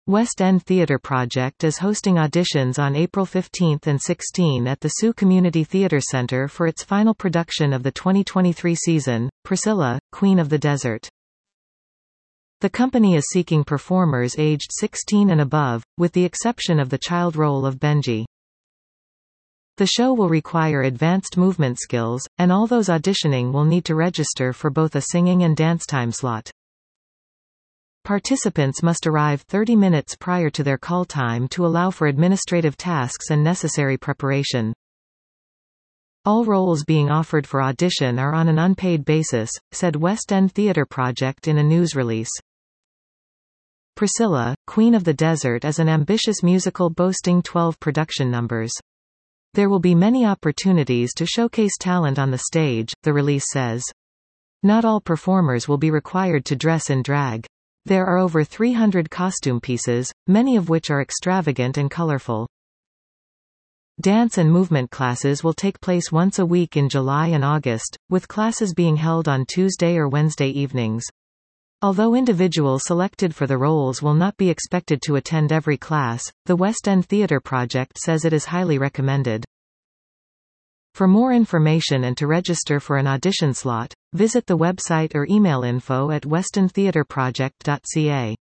West End Theatre Project is hosting auditions on April 15 and 16 at the Sioux Community Theatre Center for its final production of the 2023 season, Priscilla, Queen of the Desert. The company is seeking performers aged 16 and above, with the exception of the child role of Benji. The show will require advanced movement skills, and all those auditioning will need to register for both a singing and dance time slot. Participants must arrive 30 minutes prior to their call time to allow for administrative tasks and necessary preparation. All roles being offered for audition are on an unpaid basis, said West End Theatre Project in a news release. Priscilla, Queen of the Desert is an ambitious musical boasting 12 production numbers. There will be many opportunities to showcase talent on the stage, the release says. Not all performers will be required to dress in drag. There are over 300 costume pieces, many of which are extravagant and colorful. Dance and movement classes will take place once a week in July and August, with classes being held on Tuesday or Wednesday evenings. Although individuals selected for the roles will not be expected to attend every class, the West End Theatre Project says it is highly recommended. For more information and to register for an audition slot, visit the website or email info@westendtheatreproject.ca.